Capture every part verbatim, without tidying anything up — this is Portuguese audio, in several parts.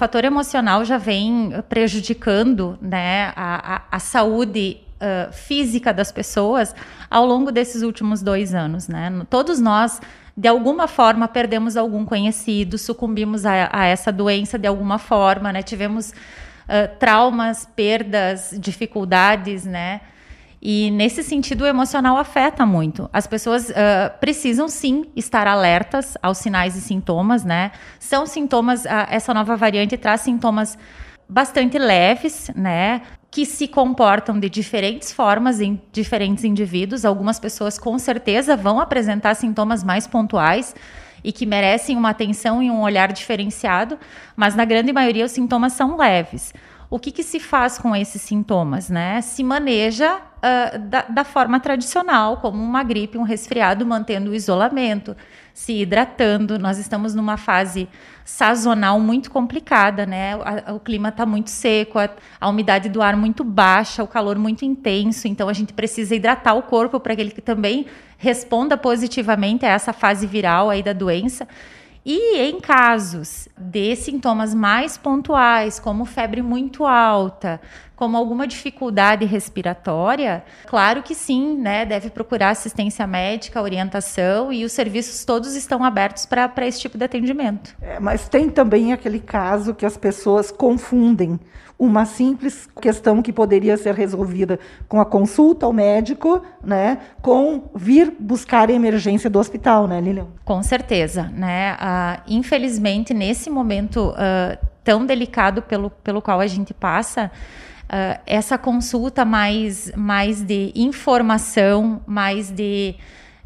fator emocional já vem prejudicando, né, a, a, a saúde uh, física das pessoas ao longo desses últimos dois anos, né? Todos nós, de alguma forma, perdemos algum conhecido, sucumbimos a, a essa doença de alguma forma, né? Tivemos uh, traumas, perdas, dificuldades, né? E nesse sentido o emocional afeta muito. As pessoas uh, precisam sim estar alertas aos sinais e sintomas, né? São sintomas, uh, essa nova variante traz sintomas bastante leves, né? Que se comportam de diferentes formas em diferentes indivíduos. Algumas pessoas com certeza vão apresentar sintomas mais pontuais e que merecem uma atenção e um olhar diferenciado, mas na grande maioria os sintomas são leves. O que, que se faz com esses sintomas, né? Se maneja uh, da, da forma tradicional, como uma gripe, um resfriado, mantendo o isolamento, se hidratando. Nós estamos numa fase sazonal muito complicada, né? O, o clima está muito seco, a, a umidade do ar muito baixa, o calor muito intenso. Então, a gente precisa hidratar o corpo para que ele também responda positivamente a essa fase viral aí da doença. E em casos de sintomas mais pontuais, como febre muito alta, como alguma dificuldade respiratória, claro que sim, né, deve procurar assistência médica, orientação, e os serviços todos estão abertos para esse tipo de atendimento. É, mas tem também aquele caso que as pessoas confundem uma simples questão que poderia ser resolvida com a consulta ao médico, né, com vir buscar a emergência do hospital, né, Lilian? Com certeza, né? Uh, infelizmente, nesse momento uh, tão delicado pelo, pelo qual a gente passa, uh, essa consulta mais, mais de informação, mais de,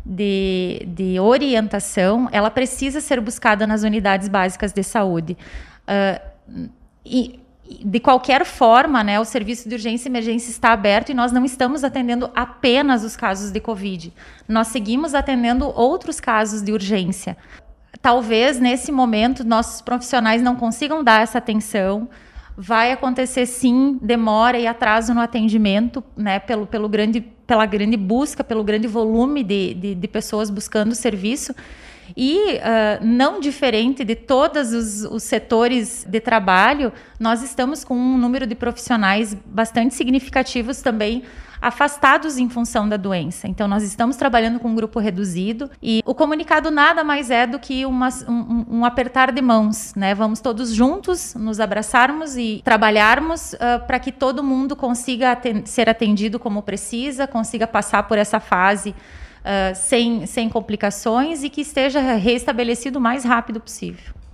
de, de orientação, ela precisa ser buscada nas unidades básicas de saúde. Uh, e De qualquer forma, né, o serviço de urgência e emergência está aberto e nós não estamos atendendo apenas os casos de Covid. Nós seguimos atendendo outros casos de urgência. Talvez, nesse momento, nossos profissionais não consigam dar essa atenção. Vai acontecer, sim, demora e atraso no atendimento, né, pelo, pelo grande, pela grande busca, pelo grande volume de, de, de pessoas buscando o serviço. E, uh, não diferente de todos os, os setores de trabalho, nós estamos com um número de profissionais bastante significativos também afastados em função da doença. Então, nós estamos trabalhando com um grupo reduzido e o comunicado nada mais é do que uma, um, um apertar de mãos, né? Vamos todos juntos nos abraçarmos e trabalharmos uh, para que todo mundo consiga aten- ser atendido como precisa, consiga passar por essa fase Uh, sem, sem complicações e que esteja restabelecido o mais rápido possível.